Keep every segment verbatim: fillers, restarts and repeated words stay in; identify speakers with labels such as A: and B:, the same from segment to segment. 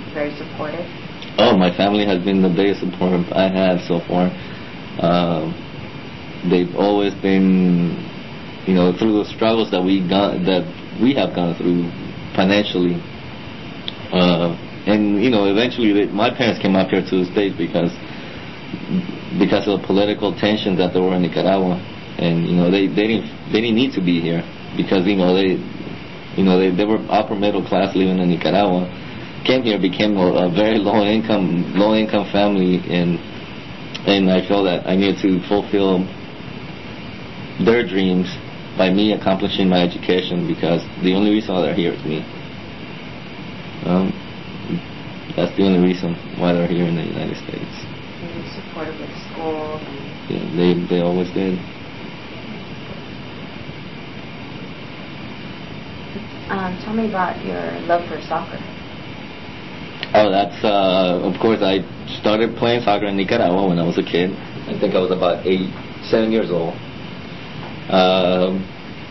A: very supportive?
B: Oh, my family has been the biggest support I have so far. Uh, they've always been, you know, through the struggles that we got, that we have gone through financially. Uh, and, you know, eventually they, my parents came up here to the States because because of the political tensions that there were in Nicaragua. And, you know, they, they didn't they didn't need to be here because, you know, they you know they, they were upper middle class living in Nicaragua. Came here, became a, a very low income low income family, and and I feel that I needed to fulfill their dreams by me accomplishing my education, because the only reason why they're here is me. Um, that's the only reason why they're here in the United States.
A: They were supportive with school.
B: Yeah, they they always did.
A: Um, tell me about your love for soccer.
B: Oh, that's, uh, of course, I started playing soccer in Nicaragua when I was a kid. I think I was about eight, seven years old. Um,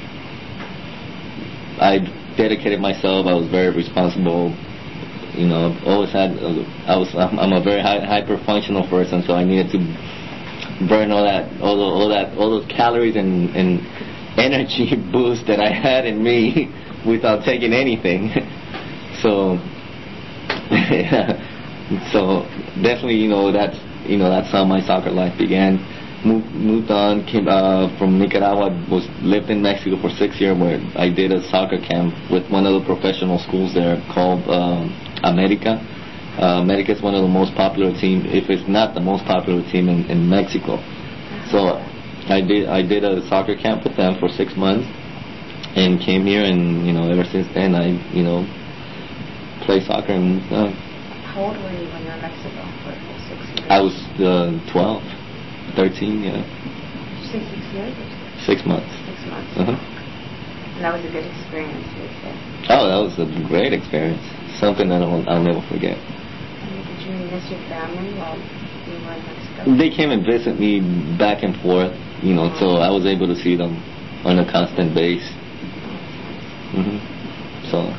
B: I dedicated myself. I was very responsible. You know, I've always had, I was, I'm a very high, hyper-functional person, so I needed to burn all that, all, the, all that, all those calories and, and energy boost that I had in me without taking anything. So, yeah. So definitely, you know, that's you know that's how my soccer life began. Moved moved on, came uh, from Nicaragua. Was lived in Mexico for six years, where I did a soccer camp with one of the professional schools there called um, America. Uh, America is one of the most popular team, if it's not the most popular team in, in Mexico. So I did I did a soccer camp with them for six months, and came here, and you know ever since then I you know. play soccer and uh,
A: How old were you when you were in Mexico for six years?
B: I was uh, twelve, thirteen, yeah.
A: Did you say six years? Or six?
B: Six months.
A: Six months.
B: Uh-huh.
A: And that was a good experience, you would say?
B: Oh, that was a great experience. Something that I'll, I'll never forget.
A: And did you miss your family while you were in Mexico?
B: They came and visit me back and forth, you know, so I was able to see them on a constant base. Mm-hmm. So.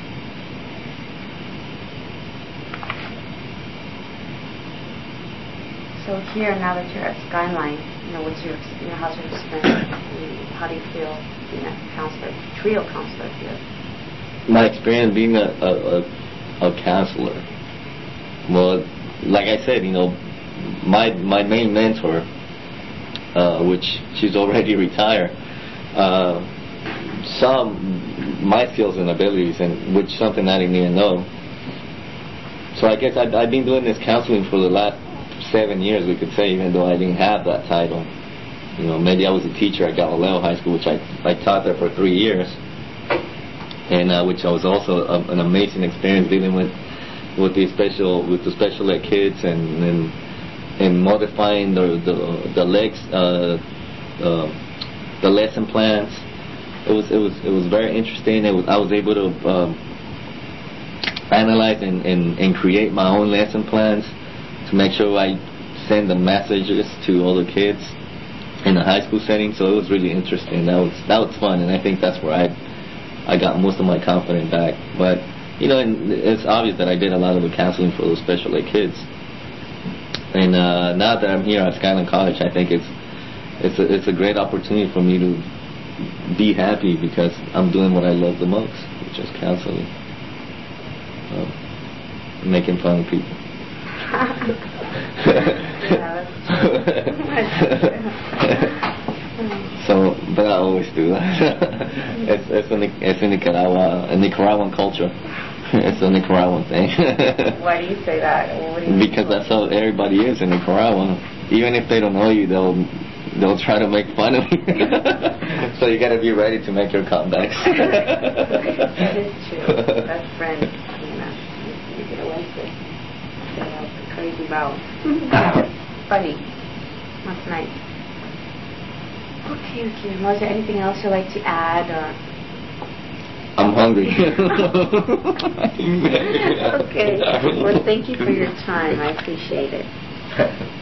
A: So here, now that you're at Skyline, you know, what's your, you know, how's your experience? How do you feel being a counselor, trio counselor here?
B: My experience being a, a, a, a counselor. Well, like I said, you know, my my main mentor, uh, which she's already retired, uh, saw my skills and abilities, and which something I didn't even know. So I guess I've, I've been doing this counseling for the last seven years, we could say, even though I didn't have that title. You know, maybe I was a teacher at Galileo High School, which I, I taught there for three years, and uh, which was also a, an amazing experience dealing with with the special with the special ed kids and and, and modifying the the the legs uh, uh, the lesson plans. It was it was it was very interesting. It was, I was able to um, analyze and, and, and create my own lesson plans to make sure I send the messages to all the kids in the high school setting. So it was really interesting. That was that was fun, and I think that's where I I got most of my confidence back. But you know, and it's obvious that I did a lot of the counseling for those special ed kids. And uh, now that I'm here at Skyline College, I think it's it's a, it's a great opportunity for me to be happy because I'm doing what I love the most, which is counseling, um, making fun of people. So, but I always do that. it's it's a it's a Nicaragua a Nicaraguan culture. It's a Nicaraguan thing.
A: Why do you say that? What do you
B: because that's how everybody is in Nicaragua. Even if they don't know you, they'll they'll try to make fun of you. So you got to be ready to make your comebacks.
A: That is true. That's friends. You know, you get arrested. That's crazy mouth. Funny. That's nice. Okay, okay. Was there anything else you'd like to add, or?
B: I'm hungry.
A: Okay. Well, thank you for your time. I appreciate it.